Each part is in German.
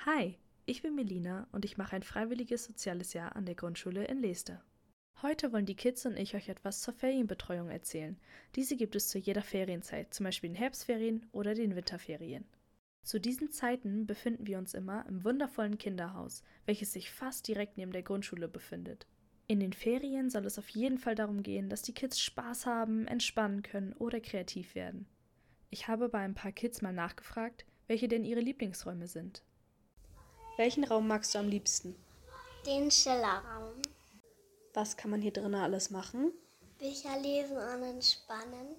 Hi, ich bin Melina und ich mache ein freiwilliges soziales Jahr an der Grundschule in Leeste. Heute wollen die Kids und ich euch etwas zur Ferienbetreuung erzählen. Diese gibt es zu jeder Ferienzeit, zum Beispiel in Herbstferien oder den Winterferien. Zu diesen Zeiten befinden wir uns immer im wundervollen Kinderhaus, welches sich fast direkt neben der Grundschule befindet. In den Ferien soll es auf jeden Fall darum gehen, dass die Kids Spaß haben, entspannen können oder kreativ werden. Ich habe bei ein paar Kids mal nachgefragt, welche denn ihre Lieblingsräume sind. Welchen Raum magst du am liebsten? Den Schillerraum. Was kann man hier drinnen alles machen? Bücher lesen und entspannen,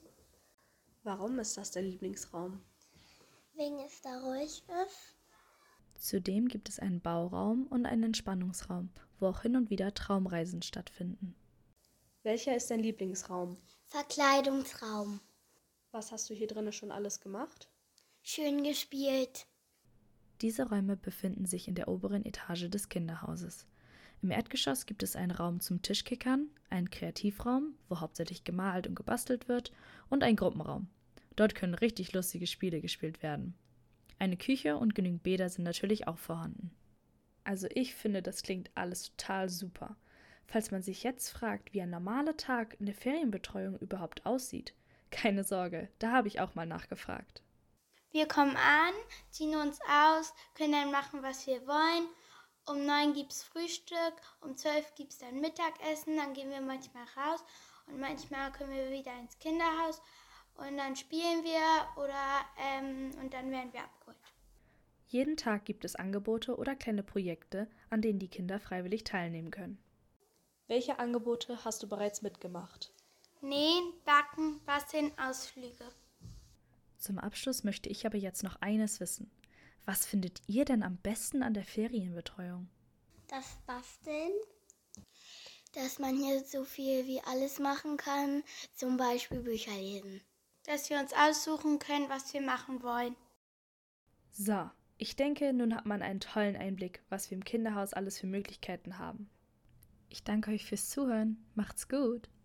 Warum ist das der Lieblingsraum? wegen es da ruhig ist. Zudem gibt es einen Bauraum und einen Entspannungsraum, wo auch hin und wieder Traumreisen stattfinden. Welcher ist dein Lieblingsraum? Verkleidungsraum. Was hast du hier drinnen schon alles gemacht? Schön gespielt. Diese Räume befinden sich in der oberen Etage des Kinderhauses. Im Erdgeschoss gibt es einen Raum zum Tischkickern, einen Kreativraum, wo hauptsächlich gemalt und gebastelt wird, und einen Gruppenraum. Dort können richtig lustige Spiele gespielt werden. Eine Küche und genügend Bäder sind natürlich auch vorhanden. Also ich finde, das klingt alles total super. Falls man sich jetzt fragt, wie ein normaler Tag in der Ferienbetreuung überhaupt aussieht, keine Sorge, da habe ich auch mal nachgefragt. Wir kommen an, ziehen uns aus, können dann machen, was wir wollen. Um 9 gibt es Frühstück, um 12 gibt es dann Mittagessen, dann gehen wir manchmal raus und manchmal können wir wieder ins Kinderhaus und dann spielen wir und dann werden wir abgeholt. Jeden Tag gibt es Angebote oder kleine Projekte, an denen die Kinder freiwillig teilnehmen können. Welche Angebote hast du bereits mitgemacht? Nähen, backen, basteln, Ausflüge. Zum Abschluss möchte ich aber jetzt noch eines wissen. Was findet ihr denn am besten an der Ferienbetreuung? Das Basteln, dass man hier so viel wie alles machen kann, zum Beispiel Bücher lesen. Dass wir uns aussuchen können, was wir machen wollen. So, ich denke, nun hat man einen tollen Einblick, was wir im Kinderhaus alles für Möglichkeiten haben. Ich danke euch fürs Zuhören. Macht's gut!